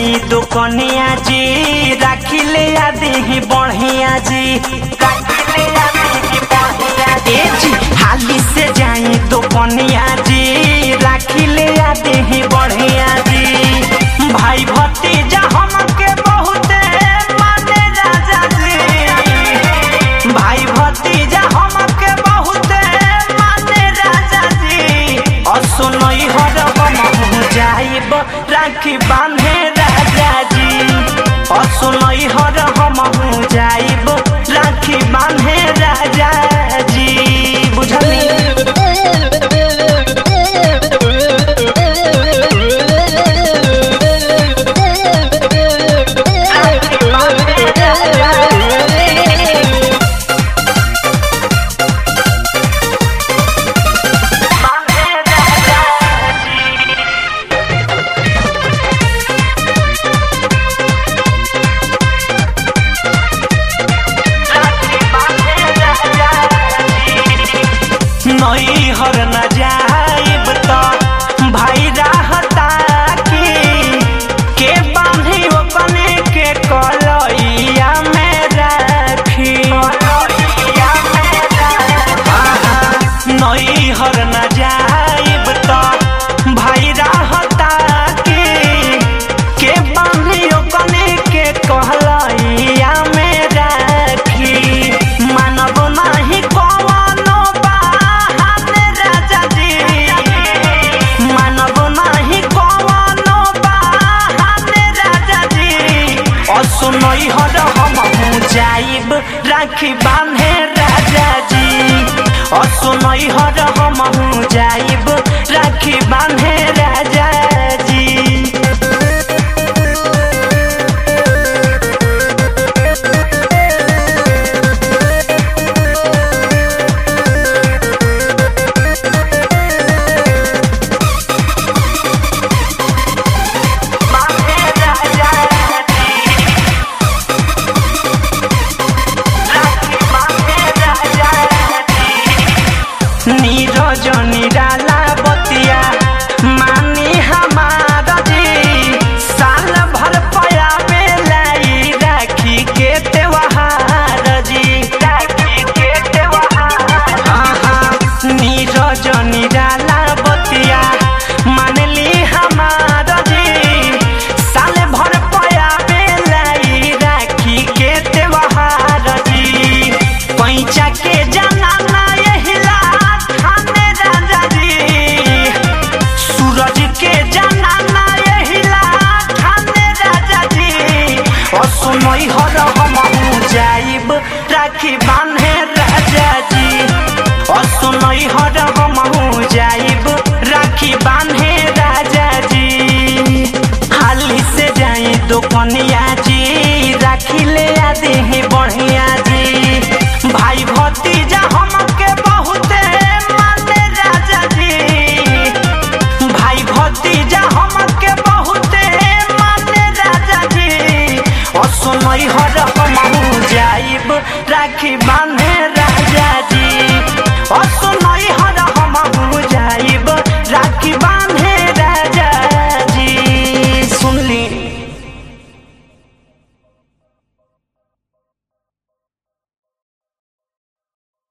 जाई दुकनिया जी राखी ले आदि ही बढ़िया जी राखी ले आदि ही बढ़िया जी हाली से जाई दुकनिया जी राखी ले आदि ही बढ़िया जी भाई भतीजा हमके बहुत माने राजा जी भाई भतीजा हमके बहुत माने राजा जी और सुनई हर हम जाइब राखी बांधे राजा जी और सुनई हर हम जाइब राखी बांधे राजा जी बुझली नई हर न जाइब तो भाई रहता के बांधी ओकने के कलैया में राखी नई हर न जाइब तो भाई रहता के बांधी ओकने के कलैया में राखी मानव नहीं सुनई हर हम जाइब राखी बांधे राजा जी और सुनई हर हम जाइब राखी बांधे राजा जी नीरज निराला बतिया मानी हमारा जी साल भर पया में लाई राखी के त्योहार जी राखी के त्योहार नीरज निराला बतिया मान ली हमारा जी साल भर पया में लाई राखी के त्योहार जी पैंचा के जनाना सुनई हर हम जाइब राखी बांधे राजा जी और सुनई हर हम जाइब राखी बांधे राजा जी हाली से जाई दुकनिया जी राखी ले आदि ही बढ़िया जी भाई भतीजा हमके बहुत माने राजा जी भाई भतीजा हमके बहुत माने राजा जी और सुनई हर हम जाइब राखी बांधे राजा जी और सुनई